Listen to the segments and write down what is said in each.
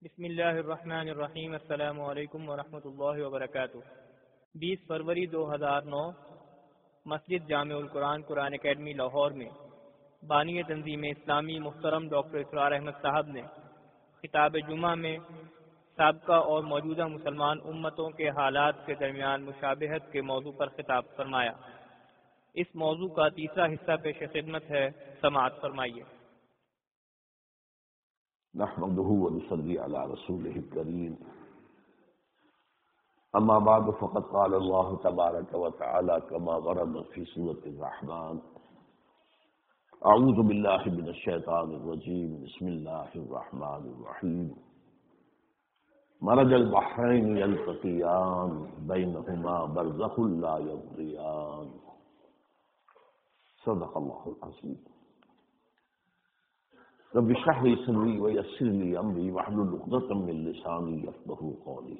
بسم اللہ الرحمن الرحیم۔ السلام علیکم ورحمۃ اللہ وبرکاتہ۔ 20 فروری 2009 مسجد جامع القرآن قرآن اکیڈمی لاہور میں بانی تنظیم اسلامی محترم ڈاکٹر اسرار احمد صاحب نے خطاب جمعہ میں سابقہ اور موجودہ مسلمان امتوں کے حالات کے درمیان مشابہت کے موضوع پر خطاب فرمایا۔ اس موضوع کا تیسرا حصہ پیش خدمت ہے، سماعت فرمائیے۔ نحمده ونصلي على رسوله الكريم، اما بعد فقد قال الله تبارك وتعالى كما ورد في سورة الرحمن: اعوذ بالله من الشيطان الرجيم، بسم الله الرحمن الرحيم، مرج البحرين يلتقيان بينهما برزخ لا يبغيان، صدق الله العظيم۔ رب اشرح لي صدري ويسر لي امري واحلل عقدة من لساني يفقهوا قولي۔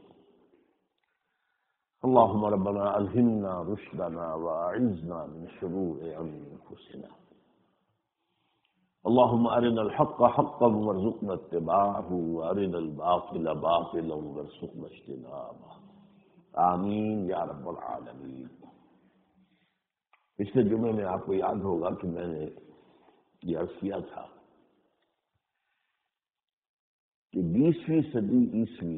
اللهم ربنا الهمنا رشدنا واعذنا من شرور انفسنا، اللهم ارنا الحق حقا وارزقنا اتباعه وارنا الباطل باطلا وارزقنا اجتنابه، آمین یا رب العالمین۔ پچھلے جمعے میں آپ کو یاد ہوگا کہ میں نے یہ عرض کیا تھا کہ 20ویں صدی عیسوی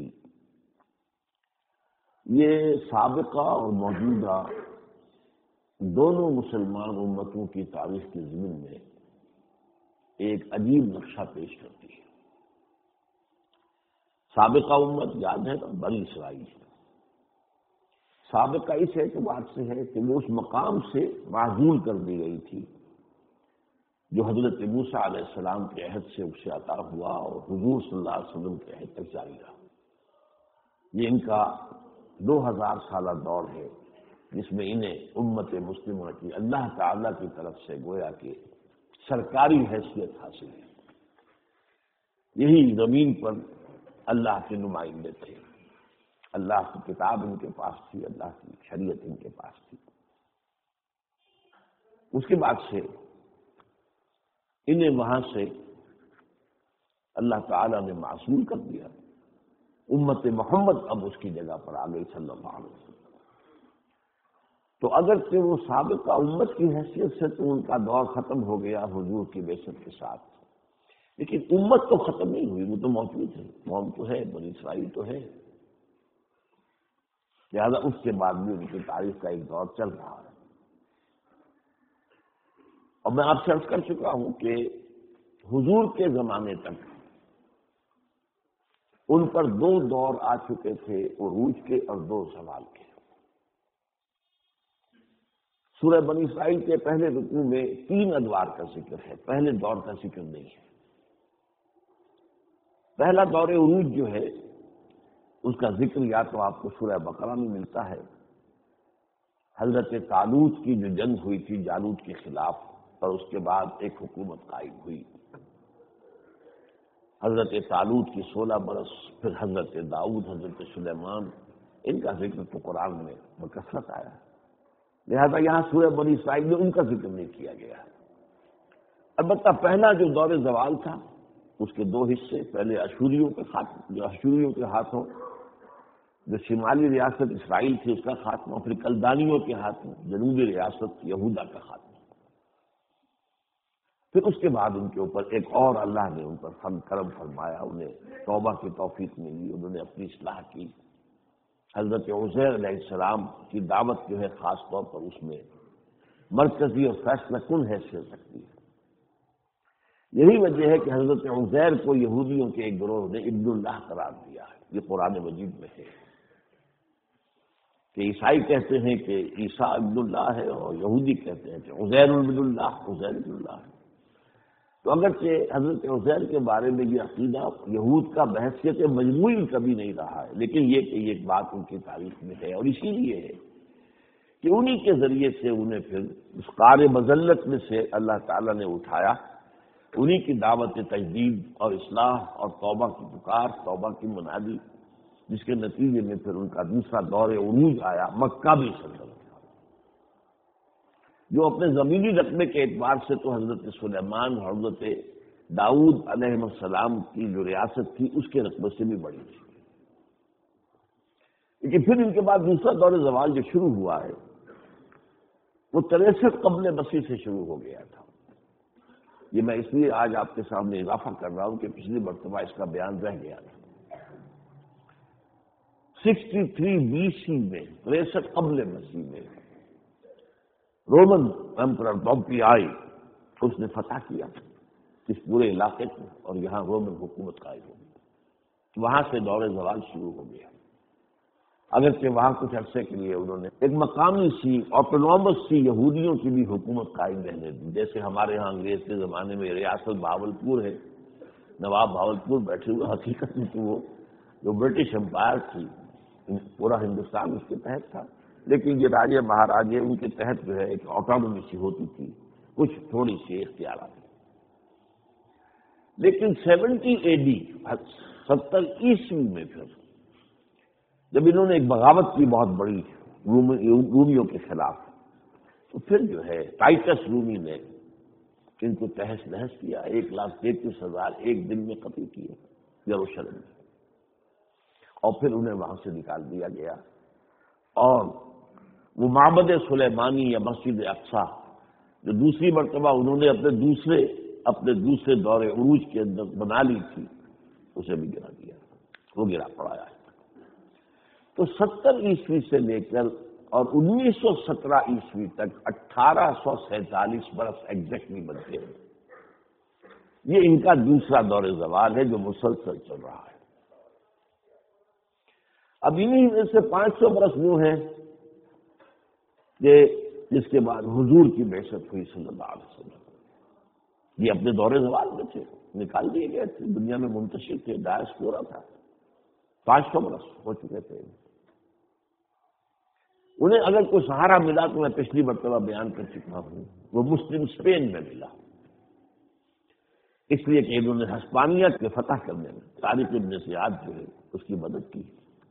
یہ سابقہ اور موجودہ دونوں مسلمان امتوں کی تاریخ کے ضمن میں ایک عجیب نقشہ پیش کرتی ہے۔ سابقہ امت یاد ہے نا، بنی اسرائیل۔ سابقہ اس اعتبار سے ہے کہ وہ اس مقام سے معزول کر دی گئی تھی جو حضرت موسیٰ علیہ السلام کے عہد سے اسے عطا ہوا اور حضور صلی اللہ علیہ وسلم کے عہد تک جاری رہا۔ یہ ان کا 2000 سالہ دور ہے جس میں انہیں امت مسلمہ کی اللہ تعالیٰ کی طرف سے گویا کہ سرکاری حیثیت حاصل ہے۔ یہی زمین پر اللہ کے نمائندے تھے، اللہ کی کتاب ان کے پاس تھی، اللہ کی شریعت ان کے پاس تھی۔ اس کے بعد سے انہیں وہاں سے اللہ تعالیٰ نے معصوم کر دیا۔ امت محمد اب اس کی جگہ پر آ گئی صلی اللہ علیہ وسلم۔ تو اگرچہ وہ سابقہ امت کی حیثیت سے تو ان کا دور ختم ہو گیا حضور کی بعثت کے ساتھ، لیکن امت تو ختم نہیں ہوئی، وہ تو موجود ہے، قوم تو ہے، بنی اسرائیل تو ہے، لہذا اس کے بعد بھی ان کی تاریخ کا ایک دور چل رہا ہے۔ اور میں آپ سے عرض کر چکا ہوں کہ حضور کے زمانے تک ان پر 2 دور آ چکے تھے، عروج کے اور 2 زوال کے۔ سورہ بنی اسرائیل کے پہلے رکوع میں 3 ادوار کا ذکر ہے، پہلے دور کا ذکر نہیں ہے۔ پہلا دور عروج جو ہے اس کا ذکر یا تو آپ کو سورہ بقرہ میں ملتا ہے، حضرت طالوت کی جو جنگ ہوئی تھی جالوت کے خلاف، اور اس کے بعد ایک حکومت قائم ہوئی۔ حضرت طالوت کی 16 برس، پھر حضرت داؤد، حضرت سلیمان، ان کا ذکر تو قرآن میں بکثرت آیا، لہذا یہاں سورہ بنی اسرائیل میں ان کا ذکر نہیں کیا گیا۔ البتہ پہلا جو دور زوال تھا اس کے 2 حصے، پہلے اشوریوں کے ہاتھوں جو شمالی ریاست اسرائیل تھی اس کا خاتمہ، پھر کلدانیوں کے ہاتھوں جنوبی ریاست یہودا کا خاتمہ، پھر اس کے بعد ان کے اوپر ایک اور اللہ نے ان پر کرم فرمایا، انہیں توبہ کی توفیق ملی، انہوں نے اپنی اصلاح کی۔ حضرت عزیر علیہ السلام کی دعوت جو ہے خاص طور پر اس میں مرکزی اور فیصلہ کن حیثیت رکھتی ہے۔ یہی وجہ ہے کہ حضرت عزیر کو یہودیوں کے ایک گروہ نے ابن اللہ قرار دیا ہے، یہ قرآن مجید میں ہے کہ عیسائی کہتے ہیں کہ عیسیٰ ابن اللہ ہے اور یہودی کہتے ہیں کہ عزیر ابن اللہ، عزیر ابن اللہ ہے۔ تو اگرچہ حضرت عزیر کے بارے میں یہ عقیدہ یہود کا بحیثیت مجموعی کبھی نہیں رہا ہے، لیکن یہ کہ یہ بات ان کی تاریخ میں ہے، اور اسی لیے ہے کہ انہی کے ذریعے سے انہیں پھر اس قار مذلت میں سے اللہ تعالیٰ نے اٹھایا، انہی کی دعوت تجدید اور اصلاح اور توبہ کی پکار، توبہ کی منادی، جس کے نتیجے میں پھر ان کا دوسرا دور عروج آیا، مکہ بھی سلطنت، جو اپنے زمینی رقبے کے اعتبار سے تو حضرت سلیمان اور حضرت داؤد علیہ السلام کی جو ریاست تھی اس کے رقبے سے بھی بڑی تھی. لیکن پھر ان کے بعد دوسرا دور زوال جو شروع ہوا ہے وہ 63 قبل مسیح سے شروع ہو گیا تھا. یہ میں اس لیے آج آپ کے سامنے اضافہ کر رہا ہوں کہ پچھلی مرتبہ اس کا بیان رہ گیا تھا. 63 BC میں 63 قبل مسیح میں رومن ایمپرر پومپیائی اس نے فتح کیا اس پورے علاقے کو اور یہاں رومن حکومت قائم ہو گئی. وہاں سے دور زوال شروع ہو گیا. اگرچہ وہاں کچھ عرصے کے لیے انہوں نے ایک مقامی سی آٹونومس سی یہودیوں کی بھی حکومت قائم رہنے دی. جیسے ہمارے ہاں انگریز کے زمانے میں ریاست بہاولپور ہے، نواب بہاولپور بیٹھے ہوئے، حقیقت میں تو وہ جو برٹش امپائر تھی پورا ہندوستان اس کے تحت تھا، لیکن یہ راجے مہاراجے ان کے تحت جو ہے ایک آٹونومی سی ہوتی تھی، کچھ تھوڑی سی اختیارات. لیکن 70 AD 70 عیسوی میں پھر جب انہوں نے ایک بغاوت کی بہت بڑی رومیوں کے خلاف، تو پھر جو ہے ٹائٹس رومی نے ان کو تہس نہس کیا. 1,33,000 ایک دن میں قتل کیے یروشلم میں، اور پھر انہیں وہاں سے نکال دیا گیا. اور وہ معبد سلیمانی یا مسجد اقصی جو دوسری مرتبہ انہوں نے اپنے دوسرے دور عروج کے اندر بنا لی تھی، اسے بھی گرا دیا، وہ گرا پڑایا ہے. تو 70 عیسوی سے لے کر اور 1917 عیسوی تک 1847 برس ایگزیکٹلی بنتے ہیں. یہ ان کا دوسرا دور زوال ہے جو مسلسل چل رہا ہے. اب انہیں میں سے 500 برس وہ ہیں کہ جس کے بعد حضور کی بعثت ہوئی صلی اللہ علیہ وسلم. یہ اپنے دور زوال میں تھے، نکال دیے گئے تھے، دنیا میں منتشر تھے، ڈائسپورا تھا. 500 برس ہو چکے تھے. انہیں اگر کوئی سہارا ملا تو میں پچھلی مرتبہ بیان کر چکا ہوں، وہ مسلم اسپین میں ملا، اس لیے کہ انہوں نے ہسپانیہ کے فتح کرنے میں طارق ابن زیاد جو ہے اس کی مدد کی.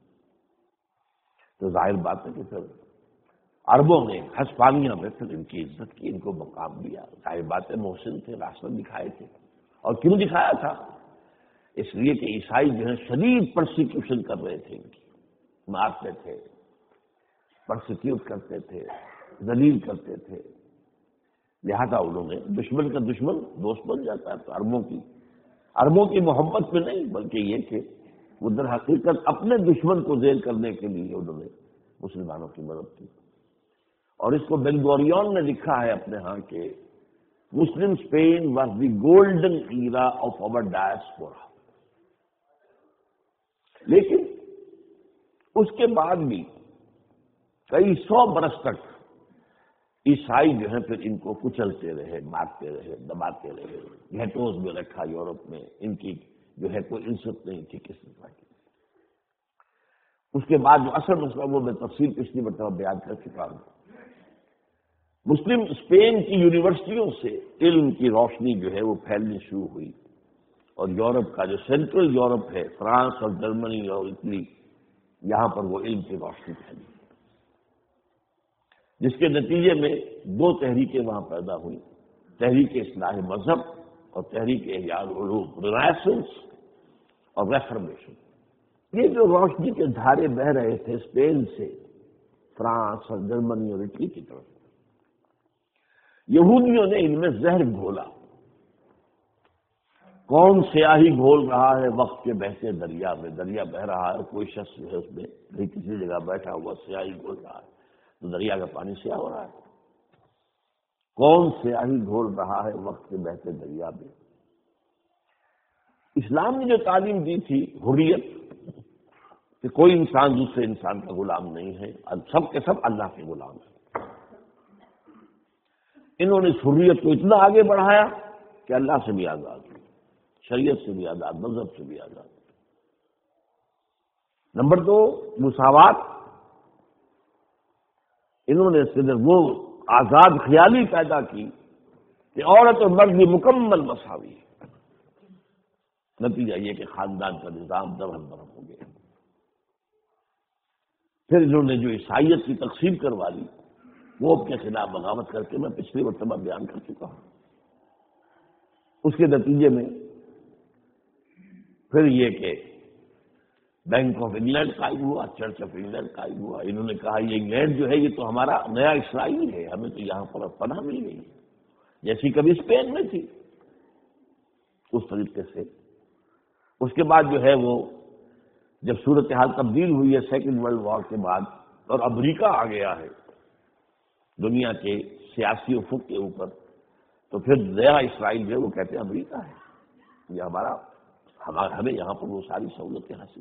تو ظاہر بات ہے کہ پھر عربوں نے ہسپانیہ میں پھر ان کی عزت کی، ان کو مقام دیا. ظاہر بات ہے محسن تھے، راستہ دکھائے تھے. اور کیوں دکھایا تھا؟ اس لیے کہ عیسائی جو ہے شدید پرسیکیوشن کر رہے تھے، ان کی مارتے تھے، پرسیکیوٹ کرتے تھے، ذلیل کرتے تھے. لہذا انہوں نے دشمن کا دشمن دوست بن جاتا ہے. تو عربوں کی محبت میں نہیں، بلکہ یہ کہ وہ در حقیقت اپنے دشمن کو ذیل کرنے کے لیے انہوں نے مسلمانوں کی مدد کی. اور اس کو بن گوریون نے لکھا ہے اپنے ہاں کہ مسلم Spain was the golden era of over diaspora. لیکن اس کے بعد بھی کئی 100 برس تک عیسائی جو ہیں پھر ان کو کچلتے رہے، مارتے رہے، دباتے رہے. گھیٹوز میں رکھا یورپ میں، ان کی جو ہے کوئی عزت نہیں تھی کسی طرح کی. اس کے بعد جو اصل مسئلہ وہ میں تفصیل پچھلی مرتبہ بیان کر چکا ہوں. مسلم اسپین کی یونیورسٹیوں سے علم کی روشنی جو ہے وہ پھیلنی شروع ہوئی، اور یورپ کا جو سینٹرل یورپ ہے، فرانس اور جرمنی اور اٹلی، یہاں پر وہ علم کی روشنی پھیلی، جس کے نتیجے میں 2 تحریکیں وہاں پیدا ہوئیں: تحریک اصلاح مذہب اور تحریک احیاء العلوم، رینیسانس اور ریفارمیشن. یہ جو روشنی کے دھارے بہ رہے تھے اسپین سے فرانس اور جرمنی اور اٹلی کی طرف، یہودیوں نے ان میں زہر گھولا. کون سیاہی گھول رہا ہے وقت کے بہتے دریا میں؟ دریا بہ رہا ہے، کوئی شخص جو ہے اس میں کہیں کسی جگہ بیٹھا ہوا سیاہی گھول رہا ہے، تو دریا کا پانی سیاہ ہو رہا ہے. کون سیاہی گھول رہا ہے وقت کے بہتے دریا میں؟ اسلام نے جو تعلیم دی تھی حریت، کہ کوئی انسان دوسرے انسان کا غلام نہیں ہے، سب کے سب اللہ کے غلام ہیں. انہوں نے اس حریت کو اتنا آگے بڑھایا کہ اللہ سے بھی آزاد، شریعت سے بھی آزاد، مذہب سے بھی آزاد. نمبر 2 مساوات. انہوں نے صرف وہ آزاد خیالی پیدا کی کہ عورت اور مرد بھی مکمل مساوی ہے. نتیجہ یہ کہ خاندان کا نظام درہم برہم ہو گیا. پھر انہوں نے جو عیسائیت کی تقسیم کروا لی، وہ اپنے خلاف بغاوت کر کے میں پچھلی مرتبہ بیان کر چکا ہوں. اس کے نتیجے میں پھر یہ کہ بینک آف انگلینڈ قائم ہوا، چرچ آف انگلینڈ قائم ہوا. انہوں نے کہا یہ انگلینڈ جو ہے یہ تو ہمارا نیا اسرائیل ہے، ہمیں تو یہاں پر پناہ مل گئی جیسی کبھی اسپین میں تھی. اس طریقے سے اس کے بعد جو ہے وہ جب صورتحال تبدیل ہوئی ہے سیکنڈ ورلڈ وار کے بعد اور امریکہ آ گیا ہے دنیا کے سیاسی افق کے اوپر، تو پھر نیا اسرائیل جو ہے وہ کہتے ہیں امریکہ ہے، یہ ہمیں یہاں پر وہ ساری سہولتیں حاصل.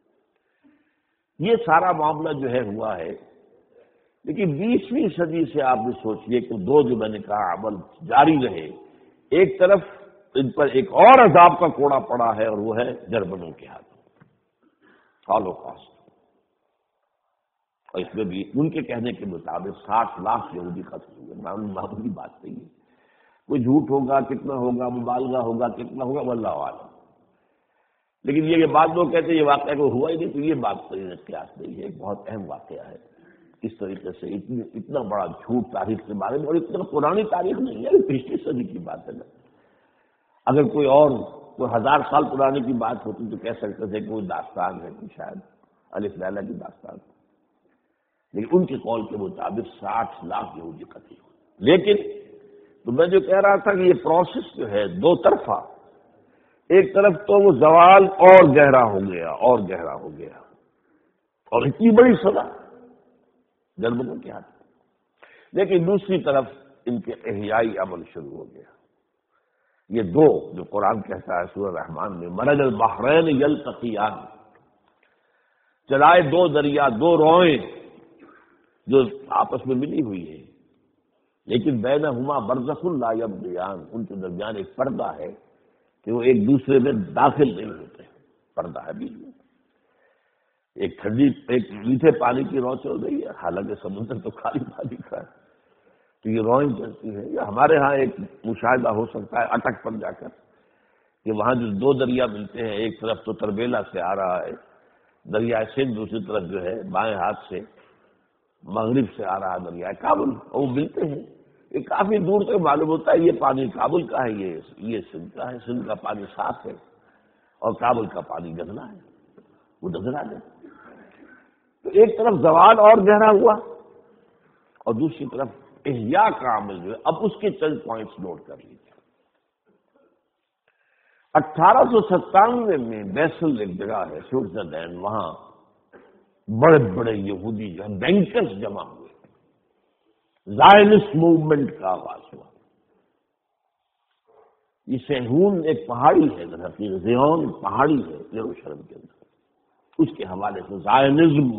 یہ سارا معاملہ جو ہے ہوا ہے. لیکن 20ویں صدی سے آپ نے سوچئے کہ دو جو میں نے کہا عمل جاری رہے. ایک طرف ان پر ایک اور عذاب کا کوڑا پڑا ہے اور وہ ہے جرمنوں کے ہاتھوں ہالوکاسٹ. اور اس میں بھی ان کے کہنے کے مطابق 60 لاکھ یہودی قتل ہوئے. معمولی بات نہیں ہے. کوئی جھوٹ ہوگا، کتنا ہوگا، مبالغہ ہوگا، کتنا ہوگا، واللہ اعلم. لیکن یہ بات لوگ کہتے ہیں یہ واقعہ کو ہوا ہی نہیں، تو یہ بات قیاس نہیں ہے. ایک بہت اہم واقعہ ہے. اس طریقے سے اتنا بڑا جھوٹ تاریخ کے بارے میں، اور اتنا پرانی تاریخ نہیں ہے، پچھلی صدی کی بات ہے نا. اگر کوئی 1000 سال پرانے کی بات ہوتی تو کہہ سکتے تھے کہ وہ داستان ہے، شاید الف لیلہ کی داستان. لیکن ان کے قول کے مطابق 60 لاکھ یہودی قتل ہوئے. لیکن تو میں جو کہہ رہا تھا کہ یہ پروسیس جو ہے دو طرفہ، ایک طرف تو وہ زوال اور گہرا ہو گیا اور گہرا ہو گیا، اور اتنی بڑی سزا جرمنوں کے ہاتھ. لیکن دوسری طرف ان کے احیائی عمل شروع ہو گیا. یہ دو جو قرآن کہتا ہے سورہ رحمان میں مرج البحرین یلتقیان، چلائے دو دریا، دو روئیں جو آپس میں ملی ہوئی ہیں، لیکن بینہما برزخ لا یبغیان، ان کے درمیان ایک پردہ ہے کہ وہ ایک دوسرے میں داخل نہیں ہوتے. پردہ ہے بیچ میں. ایک میٹھے پانی کی رو چل رہی ہے، حالانکہ سمندر تو خالی پانی کا ہے، تو یہ روئیں چلتی ہے. یا ہمارے ہاں ایک مشاہدہ ہو سکتا ہے اٹک پر جا کر کہ وہاں جو دو دریا ملتے ہیں، ایک طرف تو تربیلا سے آ رہا ہے دریائے سندھ، دوسری طرف جو ہے بائیں ہاتھ سے مغرب سے آ رہا دریائے کابل، اور وہ ملتے ہیں. یہ کافی دور تک معلوم ہوتا ہے یہ پانی کابل کا ہے، یہ سندھ کا ہے. سندھ کا پانی صاف ہے اور کابل کا پانی گندلا ہے، وہ نظر آ جائے. تو ایک طرف زوال اور گہرا ہوا اور دوسری طرف احیاء کا عمل جو ہے. اب اس کے چند پوائنٹس نوٹ کر لیجیے. 1897 میں بیسل ایک جگہ ہے سوئٹزرلینڈ، وہاں بڑے بڑے یہودی جو ہیں بینکرز جمع ہوئے. زائنسٹ موومنٹ کا آغاز ہوا. یہ سیہون ایک پہاڑی ہے، درحقیقت زیون پہاڑی ہے یروشلم کے اندر. اس کے حوالے سے زائنزم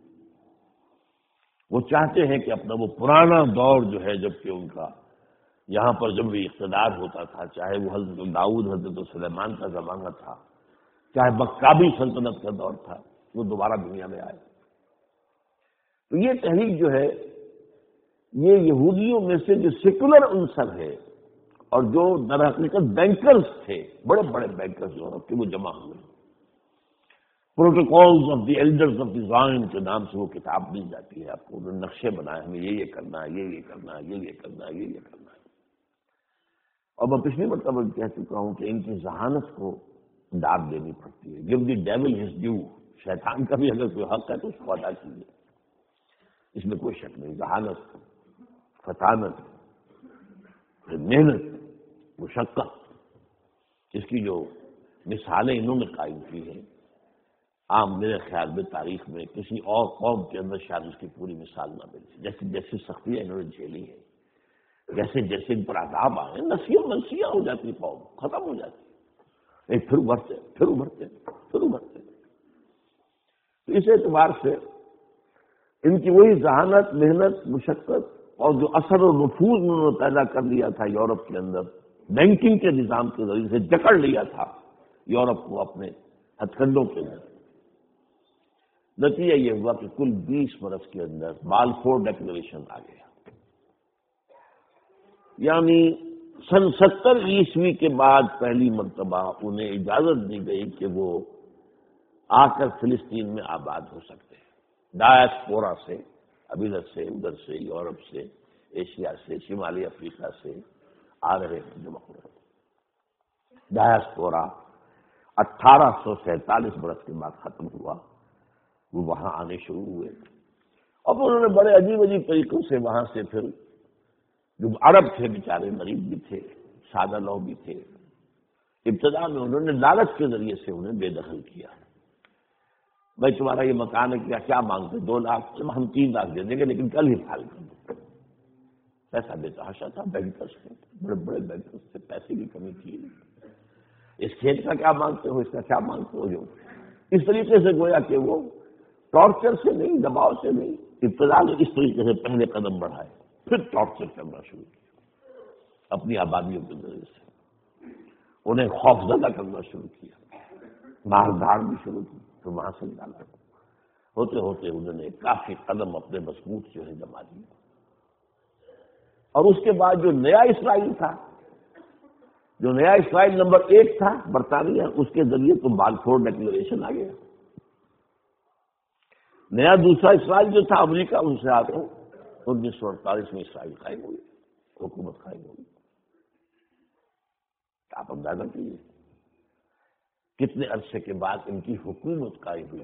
وہ چاہتے ہیں کہ اپنا وہ پرانا دور جو ہے جبکہ ان کا یہاں پر جب بھی اقتدار ہوتا تھا، چاہے وہ حضرت داؤد حضرت سلیمان کا زمانہ تھا، چاہے مکابی سلطنت کا دور تھا، وہ دوبارہ دنیا میں آئے. تو یہ تحریک جو ہے یہ یہودیوں میں سے جو سیکولر عنصر ہے اور جو در حقیقت بینکرز تھے، بڑے بڑے بینکرز یورپ کے، وہ جمع ہوئے. Protocols of the elders of the Zion کے نام سے وہ کتاب مل جاتی ہے آپ کو. انہوں نے نقشے بنائے، ہمیں یہ کرنا ہے، یہ کرنا ہے، یہ کرنا ہے، یہ کرنا ہے. اور میں پچھلی مرتبہ کہہ چکا ہوں کہ ان کی ذہانت کو داد دینی پڑتی ہے. Give the devil his due. شیطان کا بھی اگر کوئی حق ہے تو اس کو ادا کیجیے، اس میں کوئی شک نہیں. ذہانت، فطانت، محنت، مشقت، اس کی جو مثالیں انہوں نے قائم کی ہیں، عام میرے خیال میں تاریخ میں کسی اور قوم کے اندر شاید اس کی پوری مثال نہ ملتی. جیسے جیسے سختیاں انہوں نے جھیلی ہیں، جیسے جیسے ان پر عذاب آئے، نسیاں منسیاں ہو جاتی، قوم ختم ہو جاتی. ایک پھر ابھرتے پھر ابھرتے پھر ابھرتے. تو اس اعتبار سے ان کی وہی ذہانت، محنت، مشقت اور جو اثر و نفوذ انہوں نے پیدا کر لیا تھا یورپ کے اندر، بینکنگ کے نظام کے ذریعے سے جکڑ لیا تھا یورپ کو اپنے ہتھ کنڈوں کے اندر. نتیجہ یہ ہوا کہ کل 20 برس کے اندر بالفور ڈکلریشن آ گیا. یعنی سن 70 عیسوی کے بعد پہلی مرتبہ انہیں اجازت دی گئی کہ وہ آ کر فلسطین میں آباد ہو سکتے ہیں. ڈایاسپورا سے، اب ادھر سے ادھر سے، یورپ سے، ایشیا سے، شمالی افریقہ سے آ رہے ہیں جمع ہو رہے ہیں. ڈایاسپورا 1847 برس کے بعد ختم ہوا، وہ وہاں آنے شروع ہوئے، اور پھر انہوں نے بڑے عجیب عجیب طریقوں سے وہاں سے پھر جو عرب تھے بیچارے، غریب بھی تھے، سادہ لوگ بھی تھے، ابتدا میں انہوں نے لالچ کے ذریعے سے انہیں بے دخل کیا۔ بھائی تمہارا یہ مکان ہے، کیا مانگتے؟ 2 لاکھ، ہم 3 لاکھ دے دیں گے لیکن کل ہی فائل کر دو۔ پیسہ بے تحاشا تھا، بینکرس تھے، بڑے بڑے بینکرس تھے، پیسے کی کمی تھی نہیں۔ اس کھیت کا کیا مانگتے ہو، اس کا کیا مانگتے ہو؟ جو اس طریقے سے گویا کہ وہ ٹارچر سے نہیں، دباؤ سے نہیں، ابتدا میں اس طریقے سے پہلے قدم بڑھائے، پھر ٹارچر کرنا شروع کیا اپنی آبادیوں کے ذریعے سے، انہیں خوفزدہ کرنا شروع کیا، مار دھاڑ بھی شروع کی، تو وہاں سے نکالا۔ ہوتے ہوتے انہوں نے کافی قدم اپنے مضبوط جو ہے جما دیے، اور اس کے بعد جو نیا اسرائیل تھا، جو نیا اسرائیل نمبر 1 تھا برطانیہ، اس کے ذریعے تو بالفور ڈکلریشن آ گیا۔ نیا دوسرا اسرائیل جو تھا امریکہ، ان سے آ کر 1948 میں اسرائیل قائم ہوئی، حکومت قائم ہوئی۔ آپ اندازہ کیجیے کتنے عرصے کے بعد ان کی حکومت قائم ہوئی،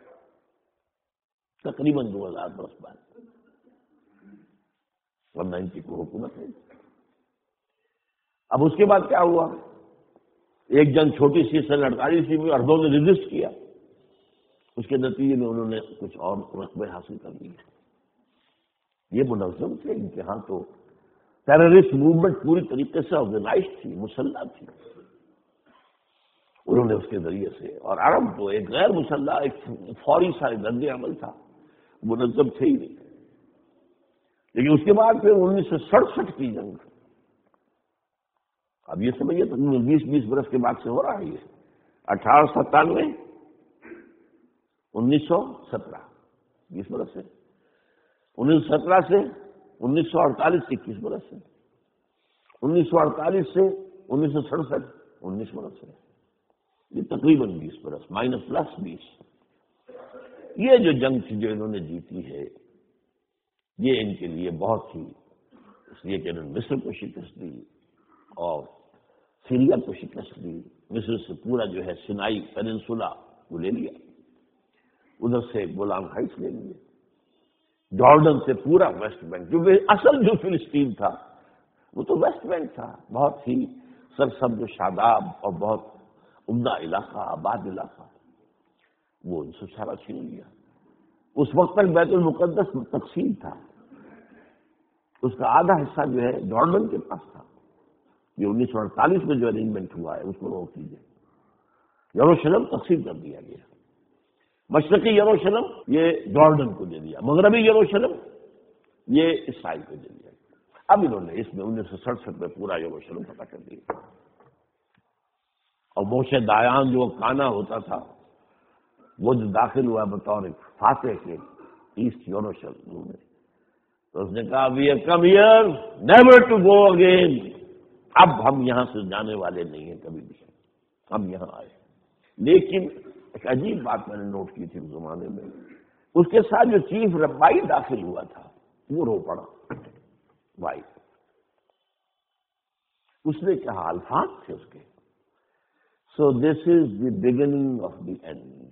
تقریباً 2000 برس بعد، ورنہ ان کی کوئی حکومت نہیں۔ اب اس کے بعد کیا ہوا؟ ایک جنگ چھوٹی سی سن 48 میں اردوں نے ریزسٹ کیا، اس کے نتیجے میں انہوں نے کچھ اور رقبے حاصل کر لیے۔ یہ منظم تھے، ان کے ہاں تو ٹیررسٹ موومنٹ پوری طریقے سے آرگنائز تھی، مسلح تھی، انہوں نے اس کے ذریعے سے، اور عرب تو ایک غیر مسلح، ایک فوری سا رد عمل تھا، منظم تھے ہی نہیں۔ لیکن اس کے بعد پھر 1967 کی جنگ، اب یہ سمجھیے تو 20 برس کے بعد سے ہو رہا ہے یہ، 1897 1917، 20 برس سے، 1917 سے 1948 21 برس سے، 1948 سے 1967 19 برس سے، یہ تقریباً 20 برس مائنس پلس 20۔ یہ جو جنگ تھی جو انہوں نے جیتی ہے، یہ ان کے لیے بہت ہی، اس لیے کہ انہوں نے مصر کو شکست دی اور سیریا کو شکست دی، مصر سے پورا جو ہے سینائی پیننسولا وہ لے لیا، ادھر سے گولان ہائٹس لے لیے، جارڈن سے پورا ویسٹ بینک، جو اصل جو فلسطین تھا وہ تو ویسٹ بینک تھا، بہت ہی سرسبز و شاداب اور بہت عمدہ علاقہ، آباد علاقہ، وہ ان سے سارا چھین لیا۔ اس وقت تک بیت المقدس تقسیم تھا، اس کا آدھا حصہ جو ہے جارڈن کے پاس تھا۔ یہ 1948 میں جو ارینجمنٹ ہوا ہے اس کو روک دیجیے، یروشلم تقسیم کر دیا گیا، مشرقی یروشلم یہ جارڈن کو دے دیا، مغربی یروشلم یہ اسرائیل کو دے دیا۔ اب انہوں نے اس میں 1967 میں پورا یروشلم فتح کر دیا، اور موشے دایان جو کانا ہوتا تھا وہ جو داخل ہوا بطور فاتح کے ایسٹ یروشلم میں، تو اس نے کہا we have come here never to go again, اب ہم یہاں سے جانے والے نہیں ہیں کبھی بھی، ہم یہاں آئے۔ لیکن ایک عجیب بات میں نے نوٹ کی تھی اس زمانے میں، اس کے ساتھ جو چیف ربائی داخل ہوا تھا وہ رو پڑا، بھائی اس نے کہا، الفاظ تھے اس کے، so this is the beginning of the end.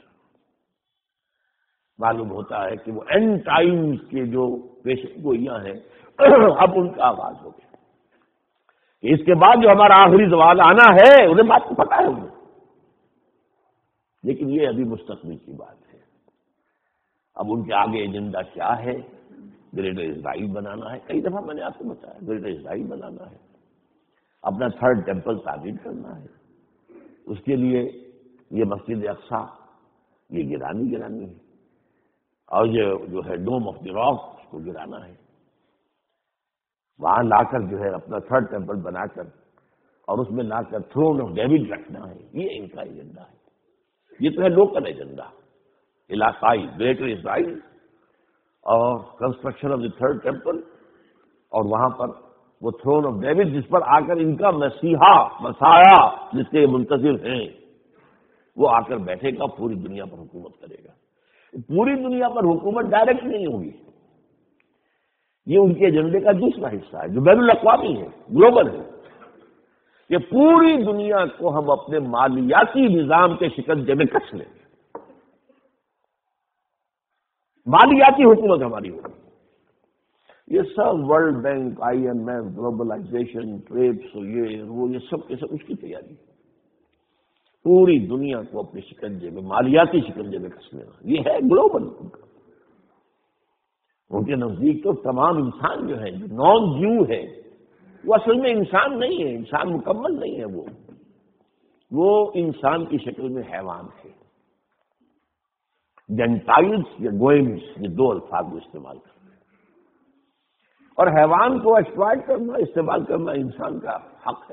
معلوم ہوتا ہے کہ وہ اینڈ ٹائمز کے جو پیشن گوئیاں ہیں اب ان کا آغاز ہو گیا، کہ اس کے بعد جو ہمارا آخری زوال آنا ہے انہیں بات کو پتا ہے انہیں، لیکن یہ ابھی مستقبل کی بات ہے۔ اب ان کے آگے ایجنڈا کیا ہے؟ گریٹر اسرائیل بنانا ہے، کئی دفعہ میں نے آپ کو بتایا، گریٹر اسرائیل بنانا ہے، اپنا 3rd ٹیمپل تعمیر کرنا ہے، اس کے لیے یہ مسجد اقصی یہ گرانی ہے، اور یہ جو ہے ڈوم آف دی راک اس کو گرانا ہے، وہاں لا کر جو ہے اپنا 3rd ٹیمپل بنا کر اور اس میں لا کر تھرون آف ڈیوڈ رکھنا ہے، یہ ان کا ایجنڈا ہے۔ یہ تو ہے لوکل ایجنڈا، علاقائی گریٹر اسرائیل اور construction of the 3rd temple, اور وہاں پر وہ تھرون آف ڈیوڈ جس پر آ کر ان کا مسیحا مسایا جس کے منتظر ہیں وہ آ کر بیٹھے گا، پوری دنیا پر حکومت کرے گا۔ پوری دنیا پر حکومت ڈائریکٹ نہیں ہوگی، یہ ان کے ایجنڈے کا دوسرا حصہ ہے جو بین الاقوامی ہے، گلوبل ہے۔ کہ پوری دنیا کو ہم اپنے مالیاتی نظام کے شکنجے میں کس لیں گے، مالیاتی حکومت ہماری ہوگی۔ یہ سب world bank, I M F, globalisation, trades, یہ سب اس کی تیاری ہے۔ پوری دنیا کو اپنے شکنجے میں، مالیاتی شکنجے میں کس لینا، یہ ہے گلوبل۔ ان کے نزدیک تو تمام انسان جو ہے، جو نان جیو ہے، وہ اصل میں انسان نہیں ہے، انسان مکمل نہیں ہے، وہ انسان کی شکل میں حیوان ہے۔ جینٹائلز یا گوئمز، یہ دو الفاظ وہ استعمال کرتے ہیں، اور حیوان کو ایکسپلائٹ کرنا، استعمال کرنا انسان کا حق ہے۔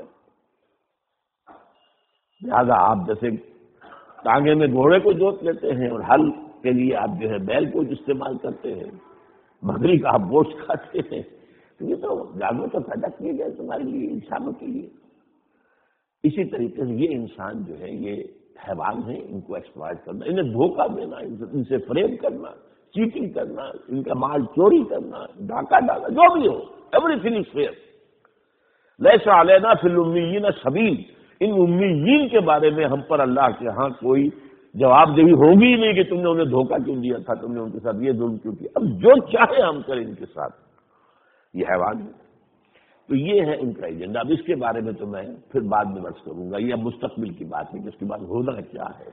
لہذا آپ جیسے ٹانگے میں گھوڑے کو جوت لیتے ہیں اور ہل کے لیے آپ جو ہے بیل کو استعمال کرتے ہیں، بکری کا آپ گوشت کھاتے ہیں، تو یہ تو جانور تو پیدا کیے گئے تمہارے لیے، انسانوں کے لیے۔ اسی طریقے سے یہ انسان جو ہے یہ حیوان ہیں، ان کو ایکسپلائٹ کرنا، انہیں دھوکہ دینا، ان سے فریب کرنا، چیٹنگ کرنا، ان کا مال چوری کرنا، ڈاکہ ڈالنا، جو بھی ہو، ایوری تھنگ از فیئر۔ لیس علینا فی الامیین سبیل، ان امیین کے بارے میں ہم پر اللہ کے ہاں کوئی جواب دہی ہوگی ہی نہیں کہ تم نے انہیں دھوکہ کیوں دیا تھا، تم نے ان کے ساتھ یہ ظلم کیوں کیا۔ اب جو چاہے ہم کریں ان کے ساتھ، یہ حیوان ہے۔ تو یہ ہے ان کا ایجنڈا۔ اب اس کے بارے میں تو میں پھر بعد میں بحث کروں گا، یہ مستقبل کی بات ہے کہ اس کے بعد ہونا کیا ہے۔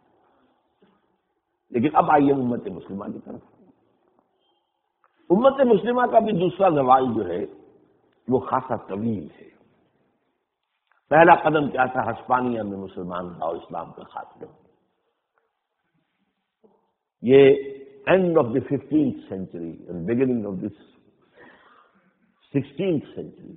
لیکن اب آئیے امت مسلمہ کی طرف۔ امت مسلمہ کا بھی دوسرا زوال جو ہے وہ خاصا طویل ہے۔ پہلا قدم کیا تھا؟ ہسپانیہ میں مسلمان تھا اور اسلام کا خاتمہ۔ یہ end of the 15th century and beginning of this 16th century،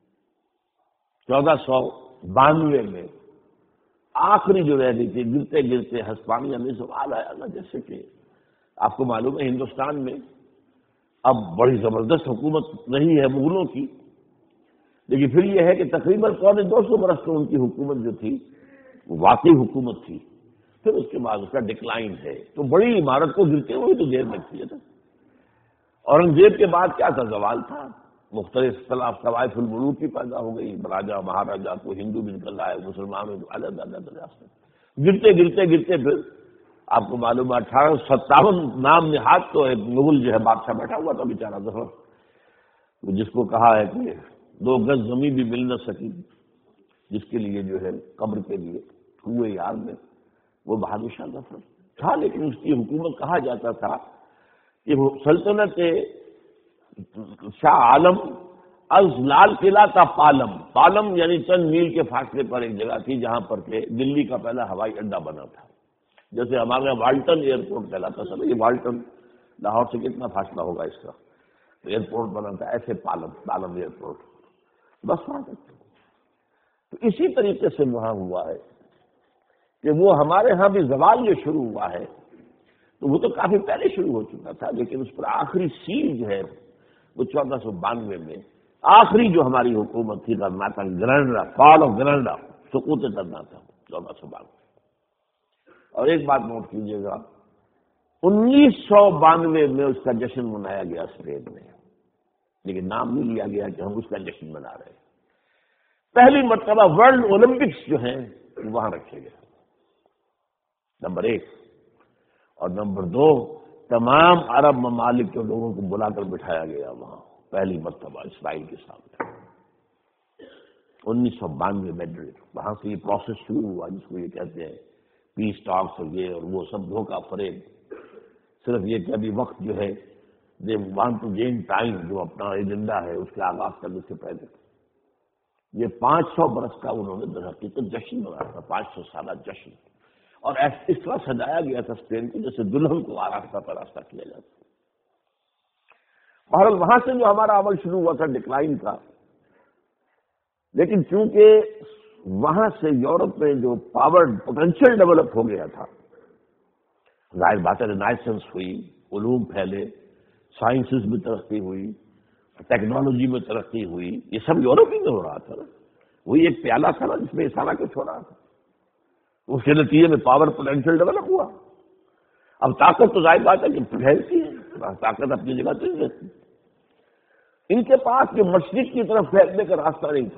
1492 میں آخری جو رہ گئی تھی، گرتے گرتے ہسپانیہ میں سوال آیا نا، جیسے کہ آپ کو معلوم ہے ہندوستان میں اب بڑی زبردست حکومت نہیں ہے مغلوں کی، لیکن پھر یہ ہے کہ تقریباً 250 برس تو ان کی حکومت جو تھی وہ واقعی حکومت تھی، پھر اس کے بعد اس کا ڈکلائن ہے۔ تو بڑی عمارت کو گرتے ہوئے تو دیر لگتی ہے نا۔ اورنگزیب کے بعد کیا تھا؟ زوال تھا، مختلف اختلاف طوائف الملوک کی پیدا ہو گئی، راجا مہاراجا کو ہندو بھی نکل آئے، مسلمانوں کو الگ الگ گرتے گرتے گرتے پھر آپ کو معلوم ہے 1857 نام نہاد تو ایک مغل جو ہے بادشاہ بیٹھا ہوا تھا بیچارہ ظفر، جس کو کہا ہے کہ 2 گز زمین بھی مل نہ سکی، جس کے لیے جو ہے قبر کے لیے کنویں یار میں، وہ بہادر شاہ ظفر تھا۔ لیکن اس کی حکومت کہا جاتا تھا کہ وہ سلطنت شاہ عالم از لال قلعہ کا پالم، پالم یعنی چند میل کے فاصلے پر ایک جگہ تھی جہاں پر کہ دلی کا پہلا ہوائی اڈہ بنا تھا، جیسے ہمارے یہاں والٹن ایئرپورٹ کہلاتا تھا، یہ والٹن لاہور سے کتنا فاصلہ ہوگا اس کا، ایئرپورٹ بنا تھا، ایسے پالم ایئرپورٹ بس وہاں تک۔ تو اسی طریقے سے وہاں ہوا ہے کہ وہ ہمارے ہاں بھی زوال جو شروع ہوا ہے تو وہ تو کافی پہلے شروع ہو چکا تھا، لیکن اس پر آخری سیل جو ہے وہ 1492 میں آخری جو ہماری حکومت تھی کرناٹک گرناٹا، فال آف گرناٹا، سقوط کرنا تھا 1492۔ اور ایک بات نوٹ کیجیے گا، 1992 میں اس کا جشن منایا گیا اسپین میں، لیکن نام نہیں لیا گیا کہ ہم اس کا جشن منا رہے ہیں۔ پہلی مرتبہ ورلڈ اولمپکس جو ہیں وہاں رکھے گئے، نمبر 1، اور نمبر 2 تمام عرب ممالک کے لوگوں کو بلا کر بٹھایا گیا وہاں پہلی مرتبہ اسرائیل کے سامنے 1992 میڈرڈ۔ وہاں سے یہ پروسیس شروع ہوا جس کو یہ کہتے ہیں پیس ٹاکس اور یہ اور وہ سب دھوکہ فریب، صرف یہ کہ ابھی وقت جو ہے they want to gain time, جو اپنا ایجنڈا ہے اس کے آغاز کرنے سے پہلے یہ 500 برس کا انہوں نے در حقیقت جشن منایا تھا، 500 سالہ جشن، اور اس طرح سجایا گیا تھا اسپین کو جیسے دلہن کو آراستہ پراستہ کیا جاتا۔ بہرحال وہاں سے جو ہمارا عمل شروع ہوا تھا ڈکلائن کا، لیکن چونکہ وہاں سے یورپ میں جو پاور پوٹینشیل ڈیولپ ہو گیا تھا، ظاہر بات ہے رینائسنس ہوئی، علوم پھیلے، سائنسز میں ترقی ہوئی، ٹیکنالوجی میں ترقی ہوئی، یہ سب یورپ ہی میں ہو رہا تھا نا، وہی ایک پیالہ تھا نا جس میں سارا کچھ ہو رہا تھا، اس کے نتیجے میں پاور پوٹینشیل ڈیولپ ہوا۔ اب طاقت تو ظاہر بات ہے کہ پھیلتی ہے، طاقت اپنی جگہ تو نہیں رہتی۔ ان کے پاس جو مشرق کی طرف پھیلنے کا راستہ نہیں تھا،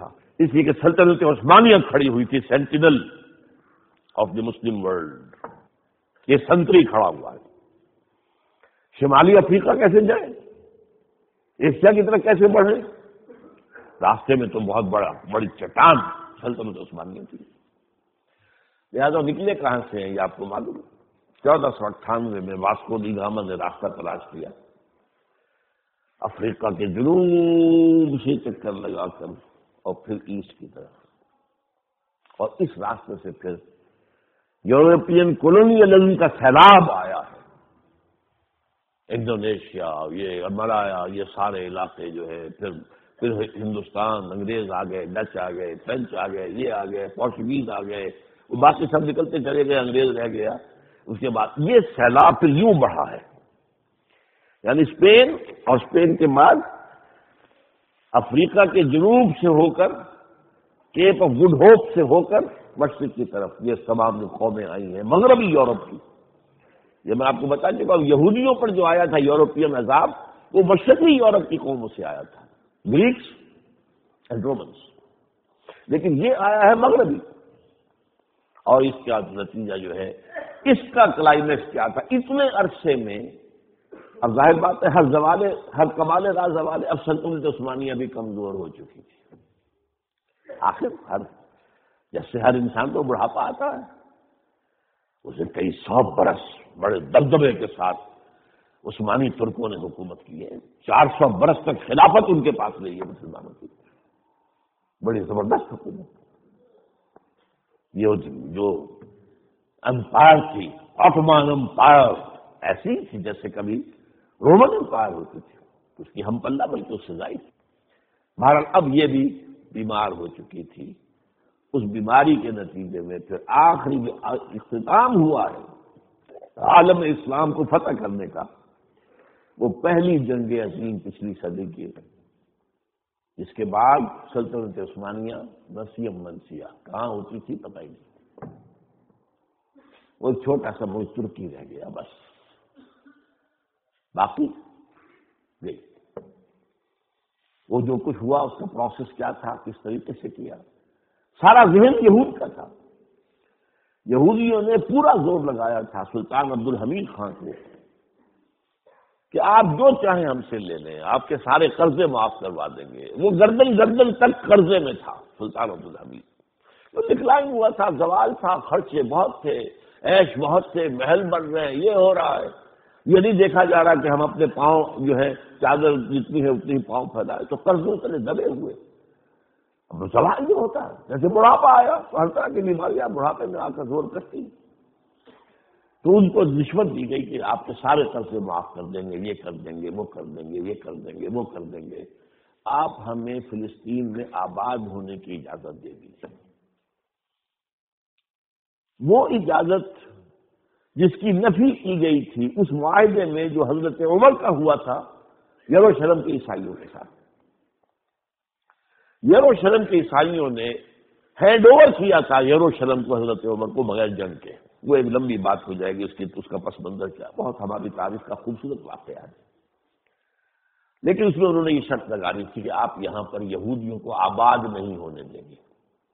اس لیے کہ سلطنت عثمانیہ کھڑی ہوئی تھی، sentinel of the Muslim world, یہ سنتری کھڑا ہوا ہے۔ شمالی افریقہ کیسے جائے، ایشیا کی طرف کیسے بڑھے؟ راستے میں تو بہت بڑی چٹان سلطنت عثمانیہ تھی۔ لہٰذا نکلے کہاں سے ہیں یہ آپ کو معلوم ہے۔ 1498 میں واسکو دی گاما نے راستہ تلاش کیا، افریقہ کے جنوب سے چکر لگا کر اور پھر ایسٹ کی طرف، اور اس راستے سے پھر یورپین کولونیلزم کا سیلاب آیا ہے۔ انڈونیشیا، یہ ملایا، یہ سارے علاقے جو ہے، پھر ہندوستان، انگریز آ گئے، ڈچ آ گئے، فرینچ آ گئے، یہ آ گئے، پورچوگیز آ گئے، وہ باقی سب نکلتے چلے گئے، انگریز رہ گیا۔ اس کے بعد یہ سیلاب پھر یوں بڑھا ہے، یعنی اسپین، اور اسپین کے بعد افریقہ کے جنوب سے ہو کر، کیپ آف گڈ ہوپ سے ہو کر مشرق کی طرف یہ تمام جو قومیں آئی ہیں مغربی یورپ کی۔ یہ میں آپ کو بتا چکا ہوں، یہودیوں پر جو آیا تھا یورپین عذاب، وہ مشرقی یورپ کی قوموں سے آیا تھا، گریکس اینڈ رومنس، لیکن یہ آیا ہے مغربی۔ اور اس کا نتیجہ جو ہے، اس کا کلائمیکس کیا تھا؟ اتنے عرصے میں، اب ظاہر بات ہے ہر کمال راز زوال، اب سلطنت عثمانیہ بھی کمزور ہو چکی تھی۔ آخر جیسے ہر انسان کو بڑھاپا آتا ہے، اسے کئی 100 برس بڑے دبدبے کے ساتھ عثمانی ترکوں نے حکومت کی ہے، 400 برس تک خلافت ان کے پاس رہی ہے مسلمانوں کی، بڑی زبردست حکومت۔ یہ جو امپائر تھی، آٹومان امپائر، ایسی تھی جیسے کبھی رومن امپائر ہوتی تھی، اس کی ہم پلہ بلکہ اس سے زائد تھی۔ بہرحال اب یہ بھی بیمار ہو چکی تھی، اس بیماری کے نتیجے میں پھر آخری جو اختتام ہوا ہے عالم اسلام کو فتح کرنے کا، وہ پہلی جنگ عظیم پچھلی صدی کی، جس کے بعد سلطنت عثمانیہ نسیم منسیہ کہاں ہوتی تھی پتہ ہی نہیں، وہ چھوٹا سا ملک ترکی رہ گیا بس، باقی نہیں۔ وہ جو کچھ ہوا اس کا پروسیس کیا تھا، کس طریقے سے کیا، سارا ذہن یہود کا تھا۔ یہودیوں نے پورا زور لگایا تھا سلطان عبد الحمید خان کو کہ آپ جو چاہیں ہم سے لے لیں، آپ کے سارے قرضے معاف کروا دیں گے۔ وہ گردن تک قرضے میں تھا سلطان عبد الحمید، وہ ڈکلائن ہوا تھا، زوال تھا، خرچے بہت تھے، عیش بہت تھے، محل بن رہے ہیں، یہ ہو رہا ہے، یہ نہیں دیکھا جا رہا کہ ہم اپنے پاؤں جو ہے چادر جتنی ہے اتنی پاؤں پھیلائے، تو قرضوں سے دبے ہوئے۔ اب سوال یہ ہوتا ہے جیسے بڑھاپا آیا تو ہر طرح کی بیماریاں بڑھاپے میں آ کر زور کرتی، تو ان کو رشوت دی گئی کہ آپ کے سارے قرضے معاف کر دیں گے، یہ کر دیں گے، وہ کر دیں گے، یہ کر دیں گے، وہ کر دیں گے، آپ ہمیں فلسطین میں آباد ہونے کی اجازت دے دیجیے۔ وہ اجازت جس کی نفی کی گئی تھی اس معاہدے میں جو حضرت عمر کا ہوا تھا یروشلم کے عیسائیوں کے ساتھ، یروشلم کے عیسائیوں نے ہینڈ اوور کیا تھا یروشلم کو حضرت عمر کو بغیر جنگ کے۔ وہ ایک لمبی بات ہو جائے گی، اس کا پس منظر کیا، بہت ہماری تاریخ کا خوبصورت واقعہ ہے، لیکن اس میں انہوں نے یہ شرط لگانی تھی کہ آپ یہاں پر یہودیوں کو آباد نہیں ہونے دیں گے۔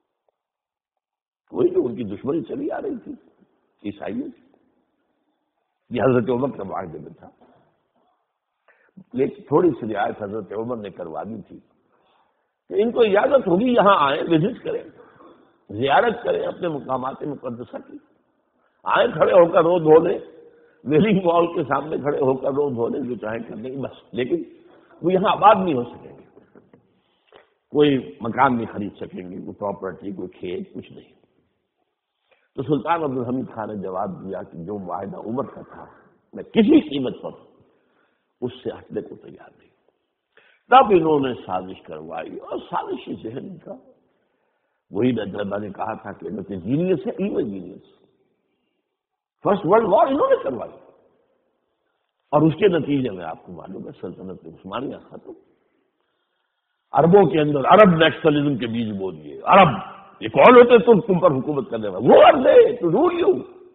وہی جو ان کی دشمنی چلی آ رہی تھی عیسائیوں کی، یہ حضرت عمر کے معاہدے میں تھا، لیکن تھوڑی سی رعایت حضرت عمر نے کروا دی تھی کہ ان کو اجازت ہوگی یہاں آئیں، وزٹ کریں، زیارت کریں اپنے مقامات مقدسہ کی، آئیں کھڑے ہو کر رو دھو لیں، ویلنگ وال کے سامنے کھڑے ہو کر رو دھو لیں، جو چاہیں کر لیں بس، لیکن وہ یہاں آباد نہیں ہو سکیں گے، کوئی مکان نہیں خرید سکیں گے، کوئی پراپرٹی، کوئی کھیت، کچھ نہیں۔ تو سلطان عبد الحمید خان نے جواب دیا کہ جو معاہدہ عمر کا تھا میں کسی قیمت پر اس سے ہٹنے کو تیار نہیں۔ تب انہوں نے سازش کروائی، اور سازشی ذہن کا وہی میں نے کہا تھا کہ جینیس ہے، even genius. First world war انہوں نے کروائی، اور اس کے نتیجے میں آپ کو معلوم ہے سلطنت عثمانیہ ختم۔ عربوں کے اندر عرب نیشنلزم کے بیج بو دیے، عرب یہ کون ہوتے تم پر حکومت کرنے والے؟ وہ عرب ہے، تو ڈھونڈ لو،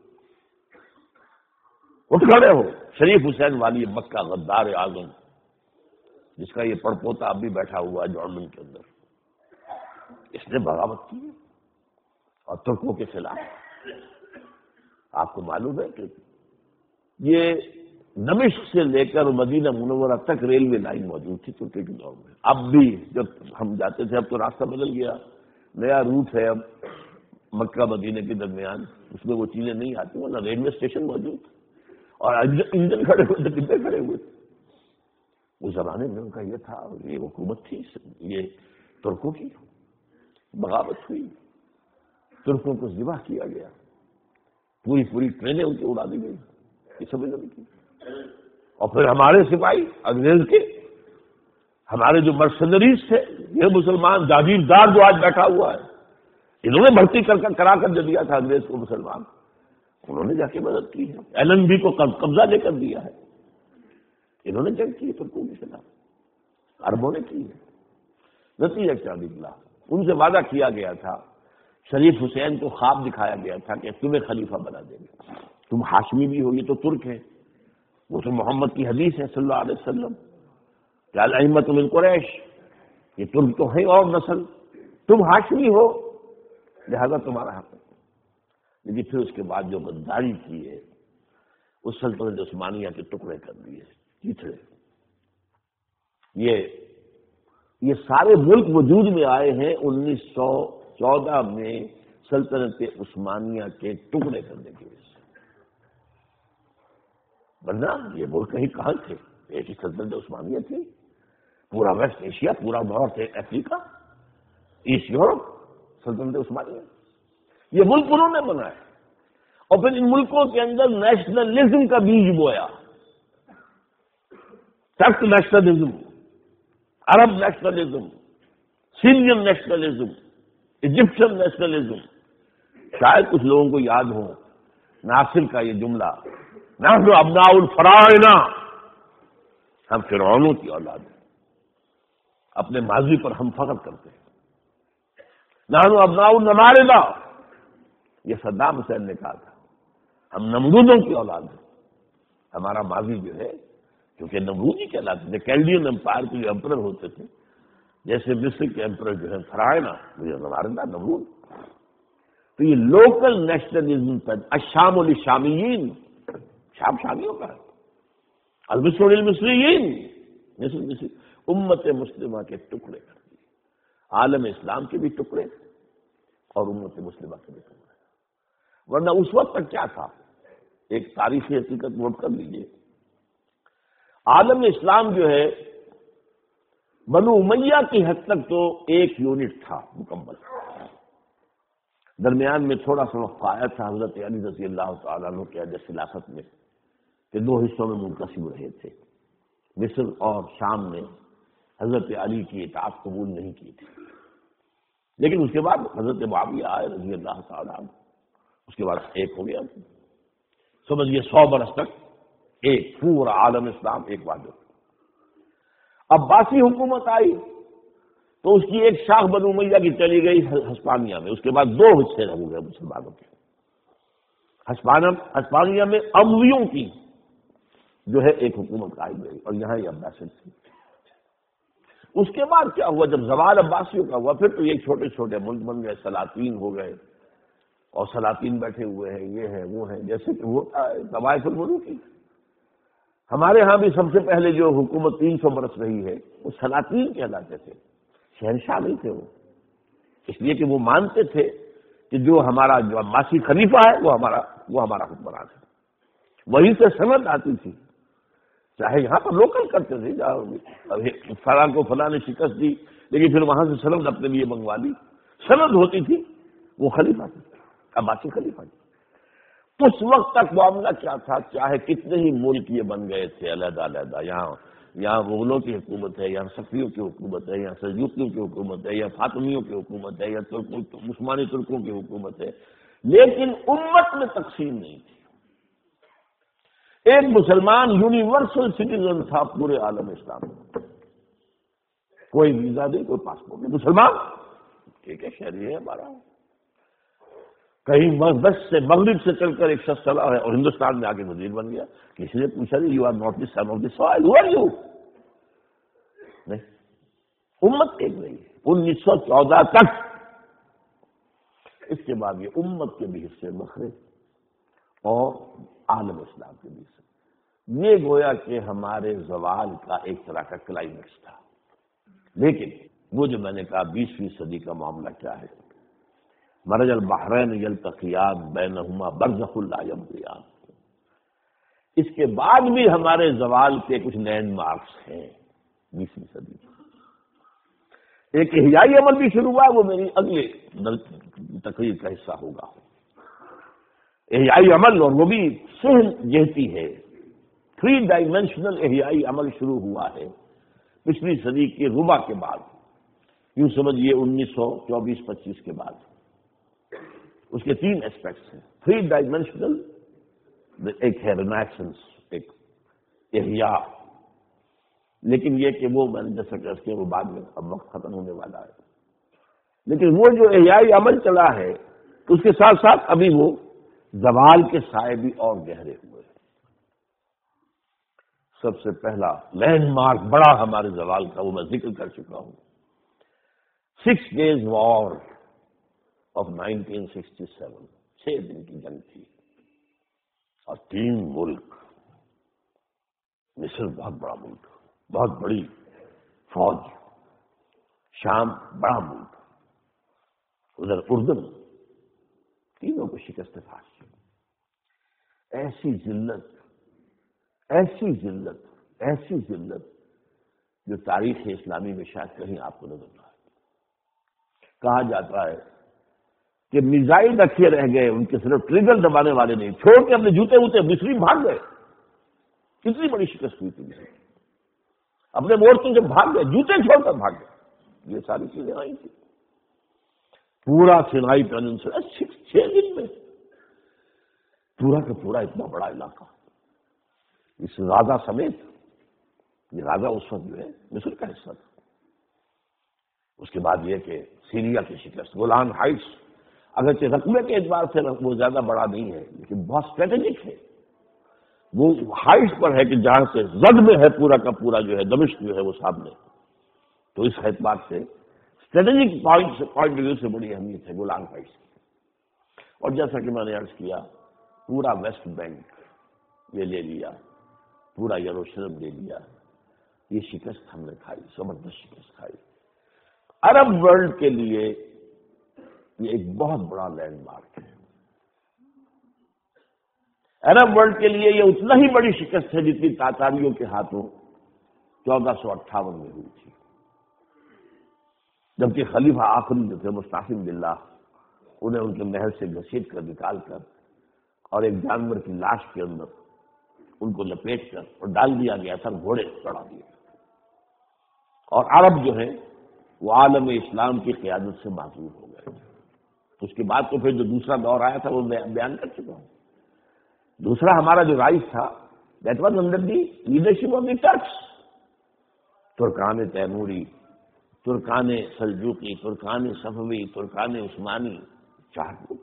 اٹھ کھڑے ہو۔ شریف حسین والی مکہ غدار اعظم، جس کا یہ پڑپوتا اب بھی بیٹھا ہوا ہے جرمن کے اندر، اس نے بغاوت کی اور ترکوں کے خلاف. آپ کو معلوم ہے کہ یہ دمشق سے لے کر مدینہ منورہ تک ریلوے لائن موجود تھی ترکی کے دور میں. اب بھی جب ہم جاتے تھے، اب تو راستہ بدل گیا، نیا روٹ ہے اب مکہ مدینہ کے درمیان، اس میں وہ چیزیں نہیں آتی، ورنہ ریلوے اسٹیشن موجود اور انجن کھڑے ہوئے تھے، ڈبے کھڑے ہوئے تھے. اس زمانے میں ان کا یہ تھا، یہ حکومت تھی، یہ ترکوں کی بغاوت ہوئی، ترکوں کو ذبح کیا گیا، پوری ٹرینیں ان کی اڑا دی گئی، یہ سمجھ نہیں کی. اور پھر ہمارے سپاہی انگریز کے، ہمارے جو مرسنریز تھے، یہ مسلمان جاگیردار جو آج بیٹھا ہوا ہے، انہوں نے بھرتی کرا کر جو دیا تھا انگریز کو مسلمان، انہوں نے جا کے مدد کی ہے. ایلن بی کو قبضہ لے کر دیا ہے، انہوں نے جنگ کی ترکوں کے خلاف، عربوں نے کی ہے. نتیجہ کیا نکلا؟ ان سے وعدہ کیا گیا تھا، شریف حسین کو خواب دکھایا گیا تھا کہ تمہیں خلیفہ بنا دیں گے، تم ہاشمی بھی ہو، یہ تو ترک ہے، وہ تو محمد کی حدیث ہے صلی اللہ علیہ وسلم کہ الائمۃ من قریش، یہ ترک تو ہے اور نسل، تم ہاشمی ہو لہذا تمہارا حق ہے. لیکن پھر اس کے بعد جو غداری کی ہے، اس سلطنت عثمانیہ کے ٹکڑے کر دیے چیتڑے. یہ سارے ملک وجود میں آئے ہیں 1914 میں سلطنت عثمانیہ کے ٹکڑے کرنے کی وجہ سے، ورنہ یہ ملک کہیں کہاں تھے؟ ایک ہی سلطنت عثمانیہ تھی، پورا ویسٹ ایشیا، پورا نارتھ افریقہ، ایسٹ یورپ، سلطنت عثمانیہ. یہ ملک انہوں نے بنایا اور پھر ان ملکوں کے اندر نیشنلزم کا بیج بویا. ترک نیشنلزم، عرب nationalism, Syrian nationalism, Egyptian nationalism. شاید کچھ لوگوں کو یاد ہو ناصر کا یہ جملہ، نحن ابناء الفراعنہ، ہم فرعونوں کی اولاد ہیں، اپنے ماضی پر ہم فخر کرتے ہیں. نحن ابناء النماردہ، یہ صدام حسین نے کہا تھا، ہم نمرودوں کی اولاد ہیں. ہمارا ماضی جو ہے، کیونکہ نمرودی کہلاتے تھے، کیلڈین امپائر کے جو امپرر ہوتے تھے، جیسے مصر کے امپرر جو ہے فراعنہ، مجھے نماردہ نمرود. تو یہ لوکل نیشنلزم پر الشام للشامیین، شام شامیوں کا ہے، المصر للمصریین، مصر امت مسلمہ کے ٹکڑے کر دیے، عالم اسلام کے بھی ٹکڑے اور امت مسلمہ کے بھی ٹکڑے. ورنہ اس وقت تک کیا تھا؟ ایک تاریخی حقیقت نوٹ کر لیجیے، عالم اسلام جو ہے بنو امیہ کی حد تک تو ایک یونٹ تھا مکمل، درمیان میں تھوڑا سا وقت آیا تھا حضرت علی رضی اللہ تعالیٰ عنہ کے عہد خلافت میں کہ دو حصوں میں منقسم رہے تھے. مصر اور شام نے حضرت علی کی اطاعت قبول نہیں کی تھی، لیکن اس کے بعد حضرت معاویہ آئے رضی اللہ تعالیٰ عنہ، اس کے بعد ایک ہو گیا. سمجھئے 100 برس تک ایک پورا عالم اسلام ایک واحد. عباسی حکومت آئی تو اس کی ایک شاخ بنو امیہ کی چلی گئی ہسپانیہ میں، اس کے بعد 2 حصے ہو گئے مسلمانوں کے. ہسپانیہ میں امویوں کی جو ہے ایک حکومت قائم رہی اور یہاں یہ عباسیوں تھی. اس کے بعد کیا ہوا؟ جب زوال عباسیوں کا ہوا، پھر تو یہ چھوٹے چھوٹے ملک بن گئے، سلاطین ہو گئے اور سلاطین بیٹھے ہوئے ہیں، یہ ہیں وہ ہیں، جیسے کہ ہوتا ہے طوائف الملوک کی. ہمارے ہاں بھی سب سے پہلے جو حکومت 300 برس رہی ہے وہ سلاطین کہلاتے تھے، شہنشاہ نہیں تھے وہ، اس لیے کہ وہ مانتے تھے کہ جو ہمارا جو عباسی خلیفہ ہے وہ ہمارا حکمران ہے. وہیں سے سند آتی تھی، چاہے یہاں پر لوکل کرتے تھے، فلاں کو فلاں نے شکست دی لیکن پھر وہاں سے سند اپنے لیے منگوا لی، سند ہوتی تھی، وہ خلیفہ تھی، عباسی خلیفہ تھی. اس وقت تک معاملہ کیا تھا؟ چاہے کتنے ہی ملک یہ بن گئے تھے علیحدہ علیحدہ، یہاں مغلوں کی حکومت ہے، یہاں صفویوں کی حکومت ہے، یہاں سلجوقیوں کی حکومت ہے، یا فاطمیوں کی حکومت ہے، یا عثمانی ترکوں کی حکومت ہے، لیکن امت میں تقسیم نہیں تھی. ایک مسلمان یونیورسل سٹیزن تھا پورے عالم اسلام میں، کوئی ویزا نہیں، کوئی پاسپورٹ نہیں، مسلمان ٹھیک ہے، شہری ہے ہمارا. کہیں مغرب سے چل کر ایک شخص چلا ہے اور ہندوستان میں آ کے وزیر بن گیا، کسی نے پوچھا نہیں you are not the son of the soil, who are you? نہیں، امت ایک نہیں ہے. 1914 تک اس کے بعد یہ امت کے بھی حصے بکھرے اور عالم اسلام کے بھی حصے. یہ گویا کہ ہمارے زوال کا ایک طرح کا کلائمیکس تھا. لیکن وہ جو میں نے کہا 20ویں صدی کا معاملہ کیا ہے، مرج البحرین یلتقیان بینہما برزخ لا یبغیان. اس کے بعد بھی ہمارے زوال کے کچھ لینڈ مارکس ہیں 20ویں صدی میں. ایک احیائی عمل بھی شروع ہوا، وہ میری اگلے تقریر کا حصہ ہوگا. احیائی عمل، اور وہ بھی سہل جہتی ہے، 3 ڈائمینشنل احیائی عمل شروع ہوا ہے پچھلی صدی کے ربع کے بعد. یوں سمجھیے 1924-25 کے بعد. اس کے 3 اسپیکٹس ہیں. 3 ڈائمینشنل، ایک ہے رینیسنس، ایک احیاء. لیکن یہ کہ وہ میں نے جیسا کہ اس کے وہ بعد میں اب وقت ختم ہونے والا ہے. لیکن وہ جو احیائی عمل چلا ہے اس کے ساتھ ساتھ ابھی وہ زوال کے سائے بھی اور گہرے ہوئے. سب سے پہلا لینڈ مارک بڑا ہمارے زوال کا وہ میں ذکر کر چکا ہوں، 6 days وار آف 1967. 6 دن کی جنگ تھی اور 3 ملک. مصر بہت بڑا ملک، بہت بڑی فوج. شام بڑا ملک، ادھر اردن. تینوں کو شکست فاش. ایسی ذلت، ایسی ذلت، ایسی ذلت جو تاریخ اسلامی میں شاید کہیں آپ کو نظر نہ آئے. کہا جاتا ہے کہ میزائل رکھے رہ گئے، ان کے صرف ٹریگر دبانے والے نہیں، چھوڑ کے اپنے جوتے ووتے مصری بھاگ گئے. کتنی بڑی شکست ہوئی تھی مصر. اپنے مورچوں جب بھاگ گئے، جوتے چھوڑ کر بھاگ گئے. یہ ساری چیزیں آئی تھی. پورا سینائی پیننسولا 6 دن میں پورا کا پورا اتنا بڑا علاقہ، اس غازہ سمیت. یہ غازہ اس وقت جو ہے مصر کا حصہ تھا. اس کے بعد یہ کہ سیریا کی شکست. گولان ہائٹس اگرچہ رقبے کے اعتبار سے وہ زیادہ بڑا نہیں ہے لیکن بہت اسٹریٹجک ہے. وہ ہائٹس پر ہے کہ جہاں سے زد میں ہے پورا کا پورا جو ہے دمشق جو ہے وہ سامنے. تو اس اعتبار سے اسٹریٹجک پوائنٹ ویو سے بڑی اہمیت ہے گولان ہائٹس کی. اور جیسا کہ میں نے عرض کیا، پورا ویسٹ بینک یہ لے لیا، پورا یروشلم لے لیا. یہ شکست ہم نے کھائی، زبردست شکست کھائی. عرب ورلڈ کے لیے یہ ایک بہت بڑا لینڈ مارک ہے. عرب ورلڈ کے لیے یہ اتنا ہی بڑی شکست ہے جتنی تاتاریوں کے ہاتھوں 1458 میں ہوئی تھی، جبکہ خلیفہ آخری جو تھے مستعصم باللہ، انہیں ان کے محل سے گھسیٹ کر نکال کر اور ایک جانور کی لاش کے اندر ان کو لپیٹ کر اور ڈال دیا گیا تھا، گھوڑے چڑھا دیے. اور عرب جو ہے وہ عالم اسلام کی قیادت سے معذور ہو گئے. اس کے بعد تو پھر جو دوسرا دور آیا تھا وہ میں بیان کر چکا ہوں. دوسرا ہمارا جو رائج تھا that was under the leadership of the Turks. ترکان تیموری، ترکان سلجوقی، ترکان صفوی، ترکان عثمانی، 4 گروپ.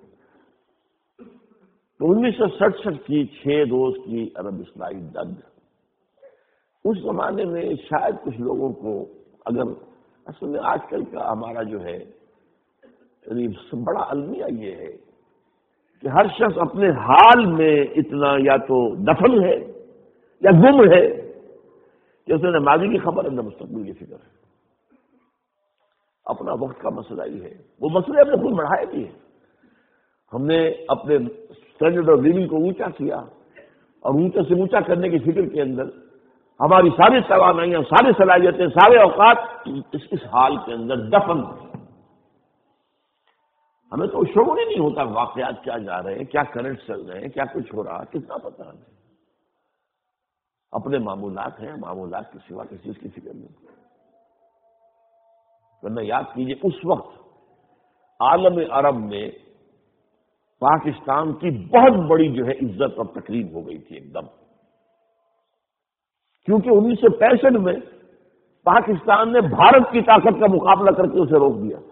تو 1967 کی 6 روز کی عرب اسلامی جنگ، اس زمانے میں شاید کچھ لوگوں کو، اگر اصل میں آج کل کا ہمارا جو ہے بڑا المیہ یہ ہے کہ ہر شخص اپنے حال میں اتنا یا تو دفن ہے یا گم ہے کہ اسے نہ ماضی کی خبر ہے نہ مستقبل کی فکر ہے. اپنا وقت کا مسئلہ ہی ہے. وہ مسئلے ہم نے خود بڑھائے بھی ہیں. ہم نے اپنے اسٹینڈرڈ آف لیونگ کو اونچا کیا اور اونچے سے اونچا کرنے کی فکر کے اندر ہماری ساری توانائیاں، ساری صلاحیتیں، سارے اوقات اس حال کے اندر دفن ہیں. ہمیں تو شعور ہی نہیں ہوتا واقعات کیا جا رہے ہیں، کیا کرنٹ چل رہے ہیں، کیا کچھ ہو رہا، کتنا پتہ ہمیں. اپنے معمولات ہیں، معمولات کے سوا کسی چیز کی فکر نہیں. ورنہ یاد کیجیے اس وقت عالم عرب میں پاکستان کی بہت بڑی جو ہے عزت اور تقریب ہو گئی تھی ایک دم. کیونکہ 1965 میں پاکستان نے بھارت کی طاقت کا مقابلہ کر کے اسے روک دیا.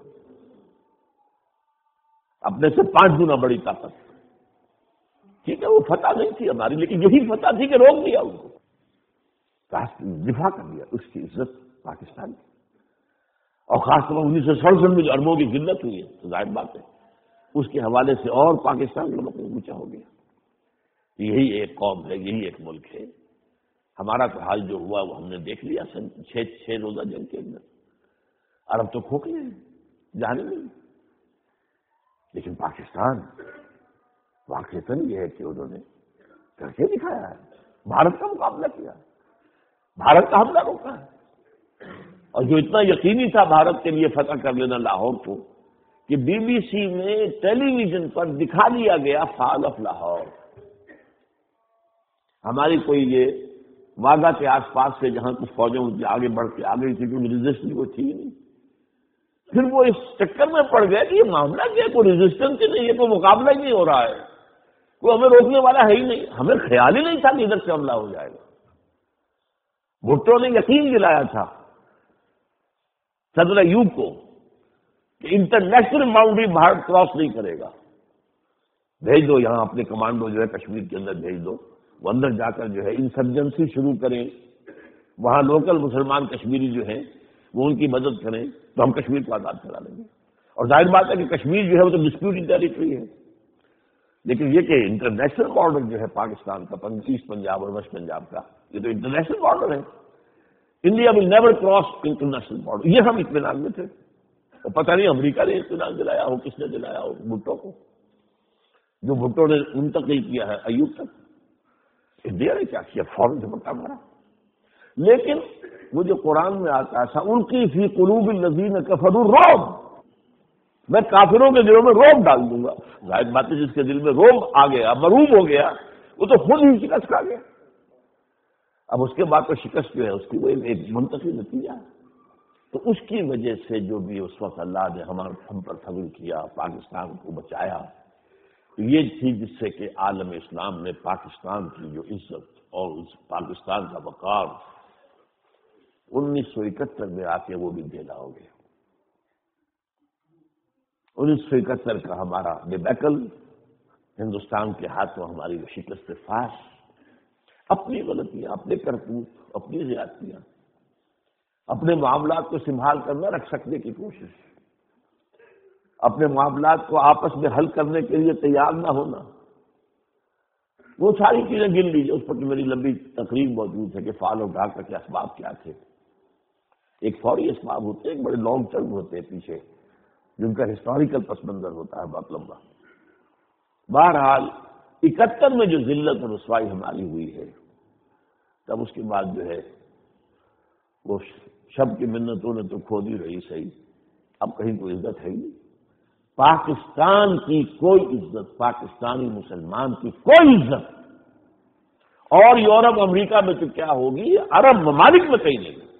اپنے سے 5 گنا بڑی طاقت. ٹھیک ہے وہ فتح نہیں تھی ہماری، لیکن یہی فتح تھی کہ روک دیا ان کو، دفاع کر دیا اس کی عزت پاکستان کی. اور خاص طور پر 1967 میں جو اربوں کی ذلت ہوئی ہے تو ظاہر بات ہے اس کے حوالے سے اور پاکستان کا مقام اونچا ہو گیا. یہی ایک قوم ہے، یہی ایک ملک ہے. ہمارا تو حال جو ہوا وہ ہم نے دیکھ لیا سن 6 روزہ جنگ کے اندر. عرب تو کھوکھلے ہیں، جانے نہیں. لیکن پاکستان واقعتاً یہ ہے کہ انہوں نے کر کے دکھایا ہے. بھارت کا مقابلہ کیا، بھارت کا حملہ روکا ہے. اور جو اتنا یقینی تھا بھارت کے لیے فتح کر لینا لاہور کو کہ بی بی سی میں ٹیلی ویژن پر دکھا دیا گیا فال آف لاہور. ہماری کوئی یہ واگا کے آس پاس سے جہاں کچھ فوجیں ان کی آگے بڑھ کے آ گئی تھی کیونکہ ریزسٹنس کوئی تھی نہیں. پھر وہ اس چکر میں پڑ گیا کہ یہ معاملہ کیا، کوئی ریزسٹنس ہی نہیں، یہ کوئی مقابلہ ہی نہیں ہو رہا ہے، کوئی ہمیں روکنے والا ہے ہی نہیں. ہمیں خیال ہی نہیں تھا کہ ادھر سے حملہ ہو جائے گا. بھٹو نے یقین دلایا تھا صدر ایوب کو کہ انٹرنیشنل باؤنڈری بھارت کراس نہیں کرے گا. بھیج دو یہاں اپنے کمانڈو جو ہے کشمیر کے اندر بھیج دو، وہ اندر جا کر جو ہے انسرجنسی شروع کریں، وہاں لوکل مسلمان کشمیری جو ہیں وہ ان کی مدد کریں تو ہم کشمیر کو آزاد کرا لیں گے. اور ظاہر بات ہے کہ کشمیر جو ہے وہ تو ڈسپیوٹڈ ٹیریٹری ہے. لیکن یہ کہ انٹرنیشنل بارڈر جو ہے پاکستان کا ایسٹ پنجاب اور ویسٹ پنجاب کا، یہ تو انٹرنیشنل بارڈر ہے. India will never cross international border. یہ ہم اطمینان میں تھے. اور پتہ نہیں امریکہ نے اطمینان دلایا ہو، کس نے دلایا ہو بھٹو کو، جو بھٹو نے منتقل کیا ہے ایوب تک. انڈیا نے کیا کیا؟ فوراً جھپٹا مارا. لیکن وہ جو قرآن میں آتا تھا ان کی فی قلوب الذین کفروا الرعب، میں کافروں کے دلوں میں روب ڈال دوں گا. ظاہر بات ہے جس کے دل میں روب آ گیا، مروب ہو گیا، وہ تو خود ہی شکست کھا گیا. اب اس کے بعد تو شکست جو ہے اس کی وہ ایک منطقی نتیجہ ہے. تو اس کی وجہ سے جو بھی اس وقت اللہ نے ہم پر فضل کیا، پاکستان کو بچایا، یہ تھی جس سے کہ عالم اسلام نے پاکستان کی جو عزت اور اس پاکستان کا وقار 1971 میں آ کے وہ بھی ڈھیلا ہو گیا. 1971 کا ہمارا ڈیبیکل، ہندوستان کے ہاتھوں ہماری شکست فاش، اپنی غلطیاں، اپنے کرتوت، اپنی زیادتیاں، اپنے معاملات کو سنبھال کر نہ رکھ سکنے کی کوشش، اپنے معاملات کو آپس میں حل کرنے کے لیے تیار نہ ہونا، وہ ساری چیزیں گن لیجیے. اس پر میری لمبی تقریر موجود ہے کہ فال اور ڈاکہ کے اسباب کیا تھے. ایک فوری اسباب ہوتے ہیں، ایک بڑے لانگ ٹرم ہوتے ہیں پیچھے، جن کا ہسٹوریکل پس منظر ہوتا ہے بہت لمبا. بہرحال 71 میں جو ذلت اور رسوائی ہماری ہوئی ہے، تب اس کے بعد جو ہے وہ شب کی منتوں نے تو کھو دی رہی صحیح، اب کہیں کوئی عزت ہے ہی نہیں. پاکستان کی کوئی عزت، پاکستانی مسلمان کی کوئی عزت، اور یورپ امریکہ میں تو کیا ہوگی، عرب ممالک میں کہیں نہیں.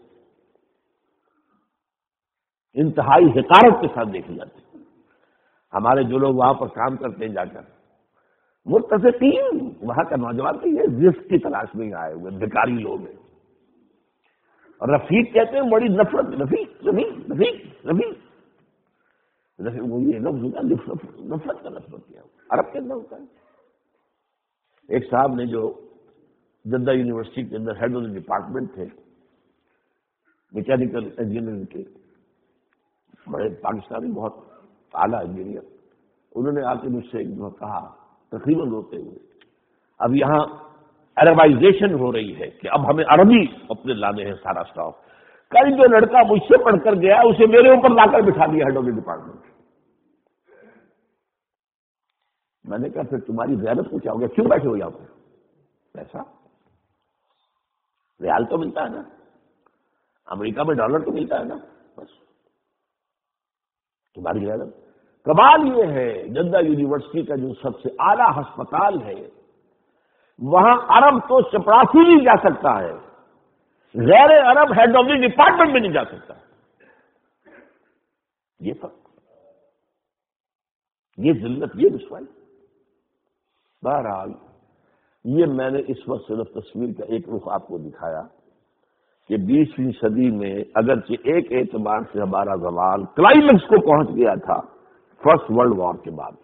انتہائی حقارت کے ساتھ دیکھی جاتی. ہمارے جو لوگ وہاں پر کام کرتے ہیں جا کر، متفقین وہاں کا نوجوان تو یہ رزق کی تلاش میں آئے ہوئے بیکاری لوگ ہیں. اور رفیق کہتے ہیں بڑی نفرت، رفیق رفیق رفیق رفیق وہ یہ لفظ ہوتا ہے نفرت کا لفظ کیا عرب کے اندر ہوتا ہے. ایک صاحب نے جو جدہ یونیورسٹی کے اندر ہیڈ آف دی ڈپارٹمنٹ تھے میکینیکل انجینئرنگ کے، بڑے پاکستانی بہت اعلیٰ انجینئر، انہوں نے آ کے مجھ سے ایک دفعہ کہا تقریباً روتے ہوئے، اب یہاں عربائزیشن ہو رہی ہے کہ اب ہمیں عربی اپنے لانے ہیں سارا اسٹاف. کل جو لڑکا مجھ سے پڑھ کر گیا اسے میرے اوپر لا کر بٹھا دیا ہیڈ آف دی ڈپارٹمنٹ. میں نے کہا پھر تمہاری غیرت کو کیا ہو گیا، کیوں بیٹھے ہو یہاں پر؟ پیسہ ریال تو ملتا ہے نا، امریکہ میں ڈالر تو ملتا ہے نا، بس تمہاری غیرت. کمال یہ ہے جدہ یونیورسٹی کا جو سب سے اعلیٰ ہسپتال ہے وہاں عرب تو چپراسی نہیں جا سکتا ہے، غیر عرب ہیڈ آف دی ڈپارٹمنٹ میں نہیں جا سکتا. یہ فرق، یہ ذلت، یہ رسوائی. بہرحال یہ میں نے اس وقت صرف تصویر کا ایک رخ آپ کو دکھایا کہ 20ویں صدی میں اگرچہ ایک اعتبار سے ہمارا زوال کلائمیکس کو پہنچ گیا تھا فرسٹ ورلڈ وار کے بعد،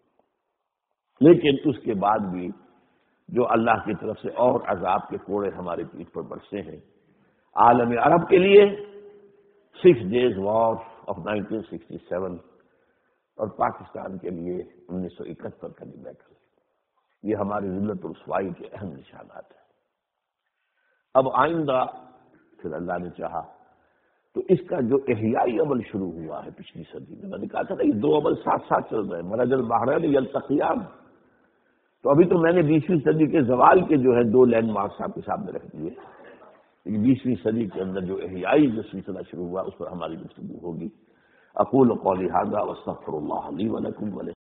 لیکن اس کے بعد بھی جو اللہ کی طرف سے اور عذاب کے کوڑے ہمارے پیٹھ پر برسے ہیں. عالم عرب کے لیے 6 days وار آف 1967 اور پاکستان کے لیے 1971 کا بھی بیٹھل. یہ ہماری ذلت و رسوائی کے اہم نشانات ہیں. اب آئندہ پھر اللہ نے چاہا تو اس کا جو احیائی عمل شروع ہوا ہے پچھلی صدی میں نے کہا تھا نا یہ دو عمل ساتھ ساتھ چل رہے ہیں، مرج البحرین یلتقیان. تو ابھی تو میں نے 20ویں صدی کے زوال کے جو ہے 2 لینڈ مارکس آپ کے سامنے رکھ دیے. 20ویں صدی کے اندر جو احیائی جو سلسلہ شروع ہوا اس پر ہماری گفتگو ہوگی. اقول قولی ھذا واستغفر اللہ لی ولکم